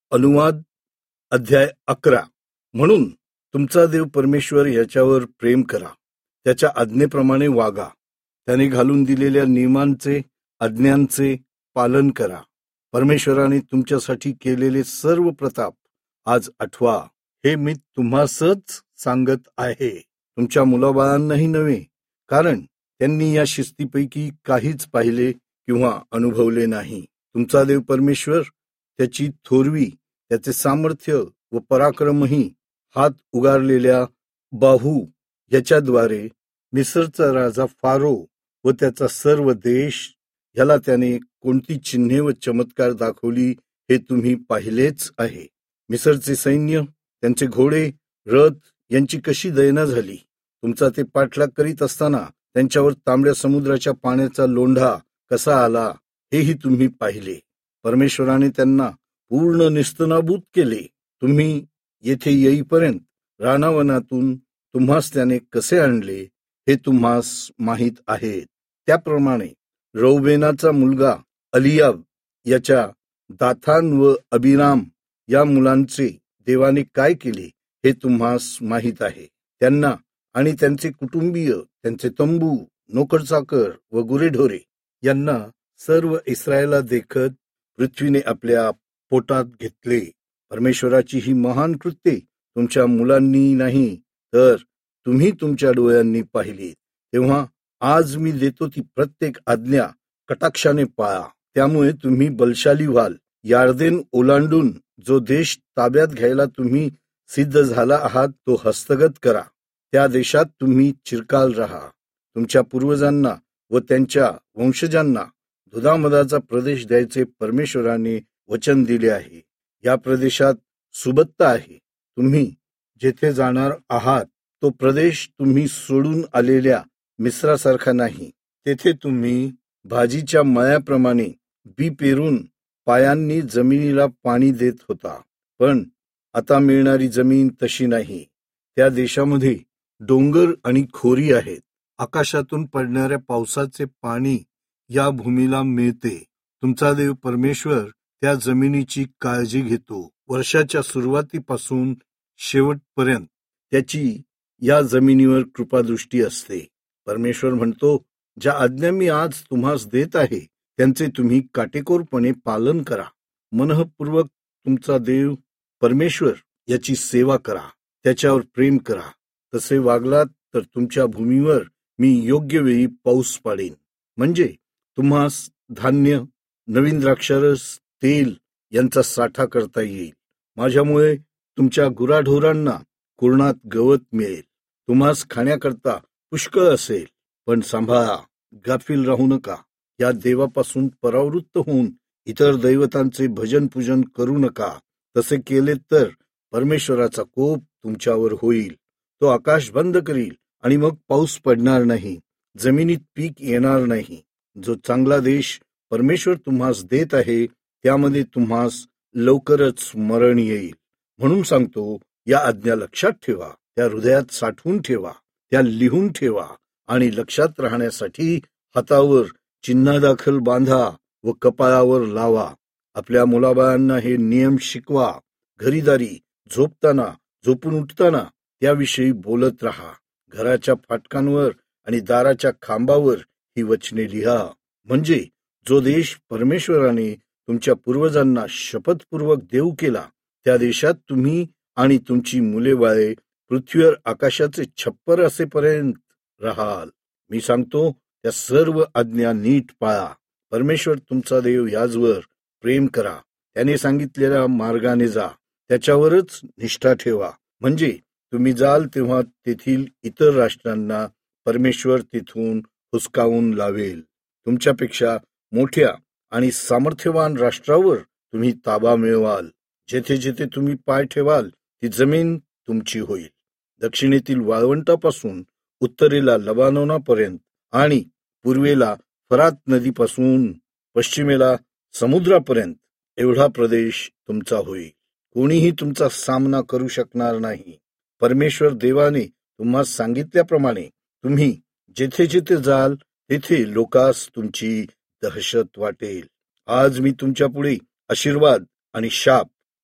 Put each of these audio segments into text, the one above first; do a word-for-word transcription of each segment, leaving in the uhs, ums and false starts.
अनुवाद अध्याय अकरा. म्हणून तुमचा देव परमेश्वर याच्यावर प्रेम करा, त्याच्या आज्ञेप्रमाणे वागा, त्याने घालून दिलेल्या नियमांचे आज्ञांचे पालन करा. परमेश्वराने तुमच्यासाठी केलेले सर्व प्रताप आज आठवा. हे मी तुम्हासच सांगत आहे, तुमच्या मुलाबाळांनाही नव्हे, कारण त्यांनी या शिस्तीपैकी काहीच पाहिले किंवा अनुभवले नाही. तुमचा देव परमेश्वर त्याची थोरवी, त्याचे सामर्थ्य व पराक्रमही हात उगारलेल्या बाहू याच्याद्वारे मिस्रचा राजा फारो व त्याचा सर्व देश ह्याला त्याने कोणती चिन्हे व चमत्कार दाखवली हे तुम्ही पाहिलेच आहे. मिस्रचे सैन्य, त्यांचे घोडे, रथ यांची कशी दैना झाली. तुमचा ते पाठलाग करीत असताना त्यांच्यावर तांबड्या समुद्राच्या पाण्याचा लोंढा कसा आला हेही तुम्ही पाहिले. परमेश्वराने त्यांना पूर्ण निस्तनाबूत केले. तुम्ही येथे येईपर्यंत रानावनातून तुम्हास त्याने कसे आणले हे तुम्हास माहीत आहे. त्याप्रमाणे रौबेनाचा मुलगा अलियाब याच्या दाथान व अबिराम या मुलांचे देवाने काय केले हे तुम्हास माहीत आहे. त्यांना आणि त्यांचे कुटुंबीय, त्यांचे तंबू, नोकरचाकर व गुरेढोरे यांना सर्व इस्रायला देखत पृथ्वीने आपल्या पोटात घेतले. परमेश्वराची ही महान कृत्ये तुमच्या मुलांनी नाही तर तुम्ही तुमच्या डोळ्यांनी पाहिली. तेव्हा आज मी देतो ती प्रत्येक आज्ञा कटाक्षाने पाळा. त्यामुळे तुम्ही बलशाली व्हाल. यार्देन ओलांडून जो देश ताब्यात घ्यायला तुम्ही सिद्ध झाला आहात तो हस्तगत करा. त्या देशात तुम्ही चिरकाल राहा. तुमच्या पूर्वजांना व त्यांच्या वंशजांना दुधामधाचा प्रदेश द्यायचे परमेश्वराने वचन दिले आहे. या प्रदेशात सुबत्ता आहे. तुम्ही जेथे जाणार आहात तो प्रदेश तुम्ही सोडून आलेल्या मिस्रासारखा नाही. तेथे तुम्ही भाजीच्या मळ्याप्रमाणे बी पेरून पायांनी जमिनीला पाणी देत होता, पण आता मिळणारी जमीन तशी नाही. त्या देशामध्ये डोंगर आणि खोरी आहेत. आकाशातून पडणाऱ्या पावसाचे पाणी या भूमीला मिळते. तुमचा देव परमेश्वर त्या जमिनीची काळजी घेतो. वर्षाच्या सुरुवातीपासून शेवटपर्यंत त्याची या जमिनीवर कृपादृष्टी असते. परमेश्वर म्हणतो, ज्या आज्ञा मी आज तुम्हास देत आहे त्यांचे तुम्ही काटेकोरपणे पालन करा. मनःपूर्वक तुमचा देव परमेश्वर याची सेवा करा, त्याच्यावर प्रेम करा. तसे वागलात तर तुमच्या भूमीवर मी योग्य वेळी पाऊस पाडेन, म्हणजे तुम्हास धान्य, नवीन द्राक्षारस, तेल यांचा साठा करता येईल. माझ्यामुळे तुमच्या गुराढोरांना कुरणात गवत मिळेल. तुम्हास खाण्याकरता पुष्कळ असेल. पण सांभाळा, गाफील राहू नका. या देवापासून परावृत्त होऊन इतर दैवतांचे भजन पूजन करू नका. तसे केले तर परमेश्वराचा कोप तुमच्यावर होईल. तो आकाश बंद करील आणि मग पाऊस पडणार नाही, जमिनीत पीक येणार नाही. जो चांगला देश परमेश्वर तुम्हास देत आहे त्यामध्ये तुम्हास लवकरच मरण येईल. म्हणून सांगतो, या आज्ञा लक्षात ठेवा, त्या हृदयात साठवून ठेवा, त्या लिहून ठेवा आणि लक्षात राहण्यासाठी हातावर चिन्हादाखल बांधा व कपाळावर लावा. आपल्या मुलाबाळांना हे नियम शिकवा. घरीदारी, झोपताना, झोपून उठताना त्याविषयी बोलत राहा. घराच्या फाटकांवर आणि दाराच्या खांबावर ही वचने लिहा. म्हणजे जो देश परमेश्वराने तुमच्या पूर्वजांना शपथपूर्वक देऊ केला त्या देशात तुम्ही आणि तुमची मुले बाळे पृथ्वीवर आकाशाचे छप्पर असेपर्यंत राहाल. मी सांगतो, त्या सर्व आज्ञा नीट पाळा. परमेश्वर तुमचा देव याचवर प्रेम करा. त्याने सांगितलेल्या मार्गाने जा, त्याच्यावरच निष्ठा ठेवा. म्हणजे तुम्ही जाल तेव्हा तेथील इतर राष्ट्रांना परमेश्वर तिथून हुसकावून लावेल. तुमच्यापेक्षा मोठ्या आणि सामर्थ्यवान राष्ट्रावर तुम्ही ताबा मिळवाल. जेथे जेथे तुम्ही पाय ठेवाल ती जमीन तुमची होईल. दक्षिणेतील वाळवंटापासून उत्तरेला लबानोनापर्यंत आणि पूर्वेला फरात नदीपासून पश्चिमेला समुद्रापर्यंत एवढा प्रदेश तुमचा होईल. कोणीही तुमचा सामना करू शकणार नाही. परमेश्वर देवाने तुम्हाला सांगितल्याप्रमाणे तुम्ही जेथे जेथे जाल तेथे लोकांस तुमची दहशत वाटेल. आज मी तुमच्या पुढे आशीर्वाद आणि शाप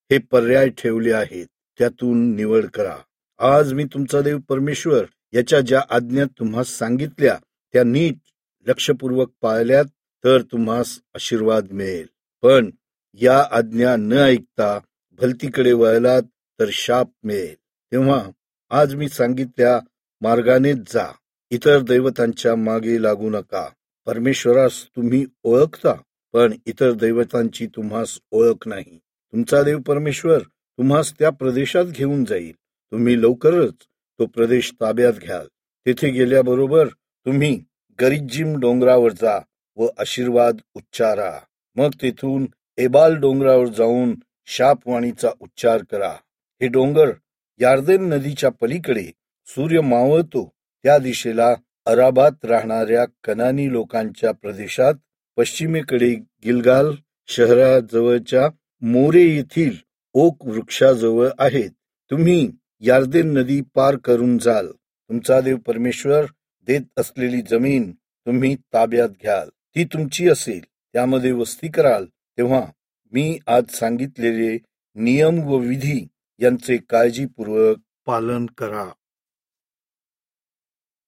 हे पर्याय ठेवले आहेत, त्यातून निवड करा. आज मी तुमचा देव परमेश्वर याच्या ज्या आज्ञा तुम्हास सांगितल्या त्या नीट लक्षपूर्वक पाळल्यात तर तुम्हास आशीर्वाद मिळेल. पण या आज्ञा न ऐकता भलतीकडे वळलात तर शाप मिळेल. तेव्हा आज मी सांगितल्या मार्गानेच जा. इतर दैवतांच्या मागे लागू नका. परमेश्वरास तुम्ही ओळखता, पण इतर दैवतांची तुम्हास ओळख नाही. तुमचा देव परमेश्वर तुम्हास त्या प्रदेशात घेऊन जाईल. तुम्ही लवकरच तो प्रदेश ताब्यात घ्याल. तेथे गेल्याबरोबर तुम्ही गरिज्जीम डोंगरावर जा व आशीर्वाद उच्चारा. मग तेथून एबाल डोंगरावर जाऊन शापवाणीचा उच्चार करा. हे डोंगर यार्देन नदीच्या पलीकडे सूर्य मावळतो त्या दिशेला अराबात राहणाऱ्या कनानी लोकांच्या प्रदेशात पश्चिमेकडे गिलगाल शहराजवळच्या मोरे येथील ओक वृक्षाजवळ आहेत. तुम्ही यार्देन नदी पार करून जाल. तुमचा देव परमेश्वर देत असलेली जमीन तुम्ही ताब्यात घ्याल. ती तुमची असेल. त्यामध्ये वस्ती कराल. तेव्हा मी आज सांगितलेले नियम व विधी यांचे काळजीपूर्वक पालन करा.